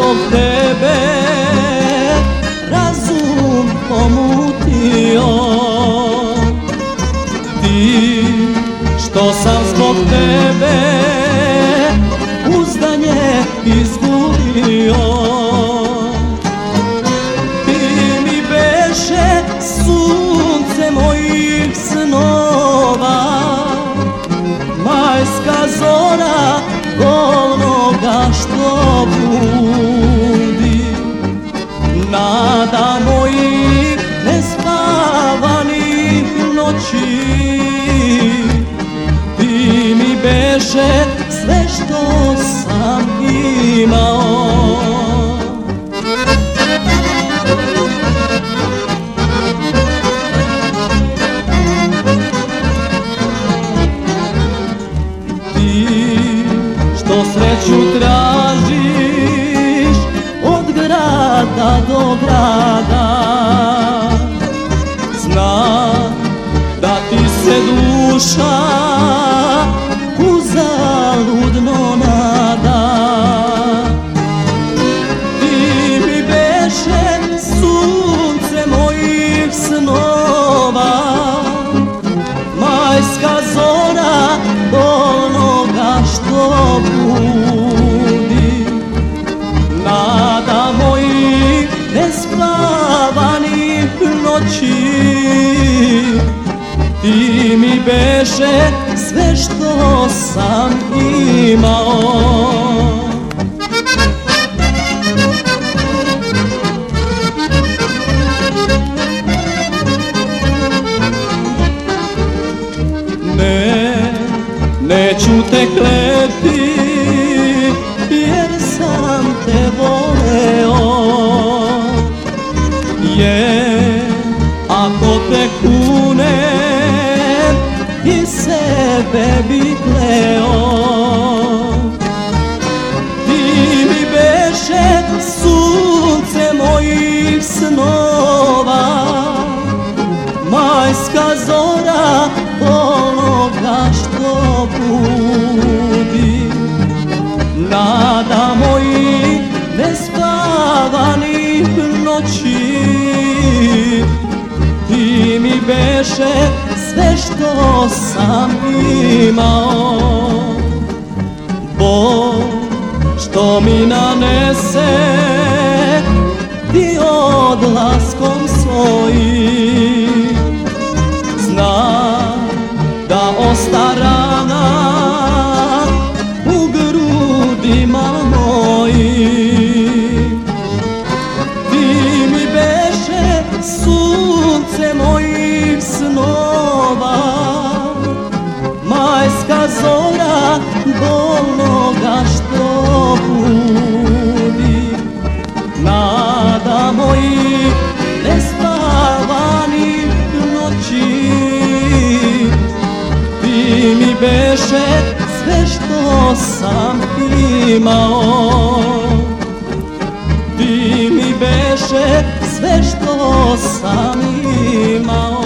zbog tebe razum pomutio. Ti što sam zbog tebe uzdanje izgubio. Ti mi beše sunce mojih snova, majska zora bolnoga što budi, nada mojih nespavanih noći. Ti mi beše sve što sam imao. Što sreću tražiš od grada do grada, znam da ti se duša uzaludno nada. Ti mi beše sunce mojih snova, majska zora bolnoga što budi, nada mojih nespavanih noći. Ti mi beše sve što sam imao. Neću te kleti jer sam te voleo, jer ako te kunem i sebe bi kleo. Ti mi beše sunce mojih snova, majska zora bolnoga što budi, nada mojih nespavanih noći. Ti mi beše sve što sam imao. Bol što mi nanese ti odlaskom svojim, znam da osta rana u grudima mojim. Ti mi beše sunce mojih snova, majska zora bolnoga što budi, nada mojih nespavanih noći. Ti mi beše sve što sam imao. Ti mi beše sve što sam imao.